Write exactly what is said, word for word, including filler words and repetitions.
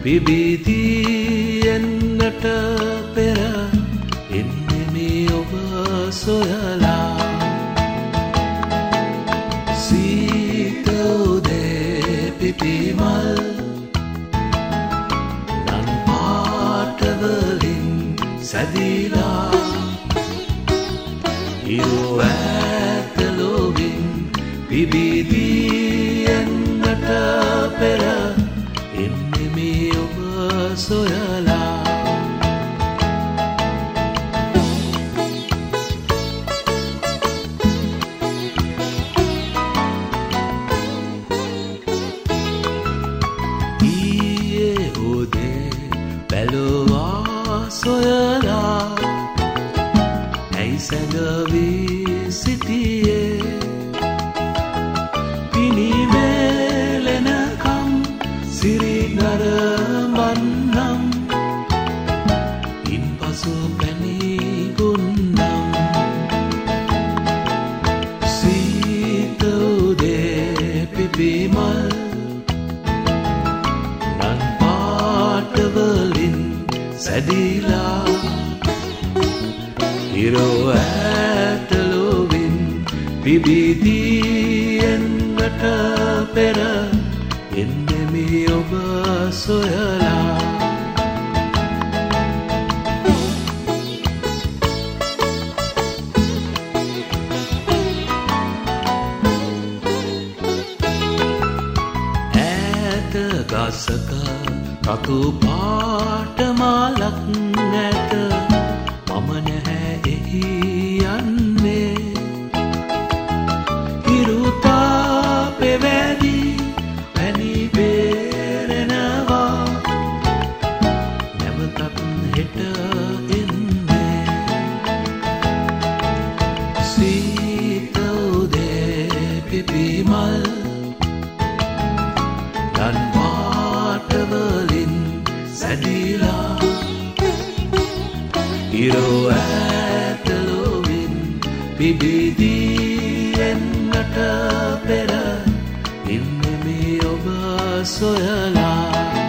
පිබිදී එන්නට පෙර එන්නේ මේ ඔබ සොයලා සීත උදේ පිපිමල් නන් පාටවලින් සැදිලා ඉරු ඇතලොවින් පිබිදී එන්නට පෙර එන්නේ මේ ඔබ සොයලා ඊයේ උදේ බැලුවා සොයලා ඇයි සැඟවී සිටියේ පිනිවැලෙනකම් සිරි නරඹන්නම් ඉන්පසු පැණිගුන්නම් සීත උදේ පිපිමල් රන් පාටවලින් සැදිලා ඉරෝ ඇතලොවින් පිබිදී එන්නට පෙර එන්නේ මේ ඔබ සොයලා ඈත ගසක රතු පාට මාලක් නැත මම නැහැ එහි යන්නේ හිරුතාපේ වැදි පැණි බේරෙනවා නැවතත් හෙට එන්නේ සීත උදේ පිපිමල් රන් පාටවලින් සැදිලා ඉරෝ ඇතලොවින් පිබිදී එන්නට පෙර ඉන්නේ මේ ඔබ සොයලා